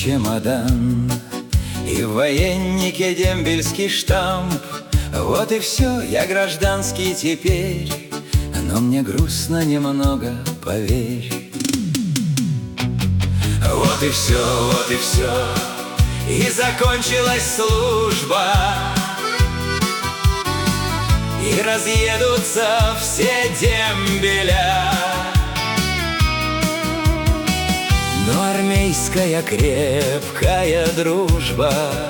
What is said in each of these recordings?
чемодан и в военнике дембельский штамп. Вот и все, я гражданский теперь, но мне грустно немного, поверь. Вот и все, вот и все, и закончилась служба, и разъедутся все дембеля. Но армейская крепкая дружба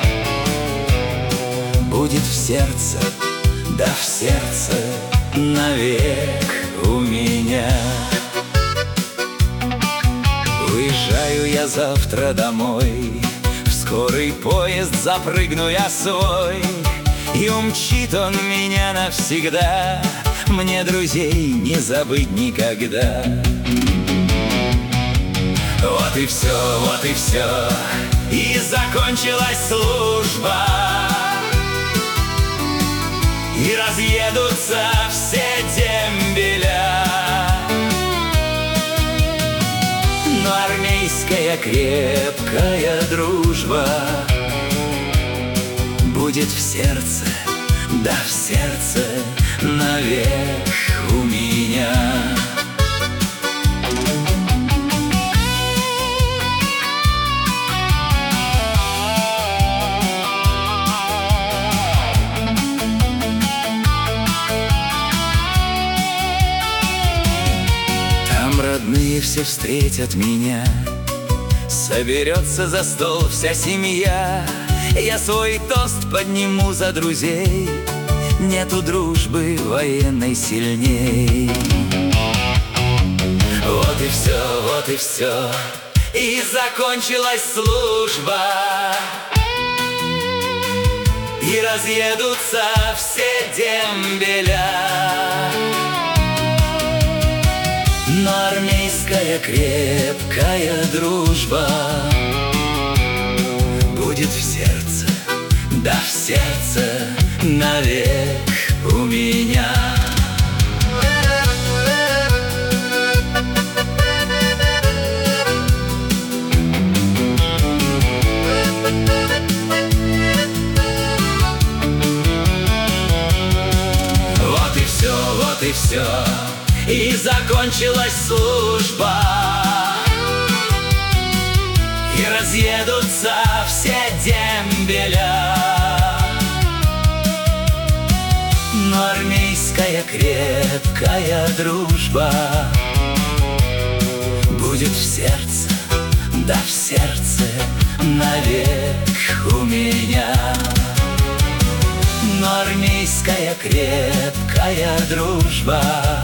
будет в сердце, да в сердце навек у меня. Уезжаю я завтра домой, в скорый поезд запрыгну я свой, и умчит он меня навсегда, мне друзей не забыть никогда. Вот и все, и закончилась служба, и разъедутся все дембеля. Но армейская крепкая дружба будет в сердце, да в сердце навек у меня. Родные все встретят меня, соберется за стол вся семья. Я свой тост подниму за друзей, нету дружбы военной сильней. Вот и все, и закончилась служба, и разъедутся все дембеля. Но армейская крепкая дружба будет в сердце, да в сердце навек у меня. Вот и все, и закончилась служба, и разъедутся все дембеля. Но армейская крепкая дружба будет в сердце, да в сердце навек у меня. Но армейская крепкая дружба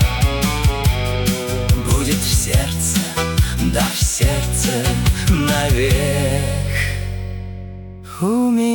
будет в сердце, да в сердце навек у меня.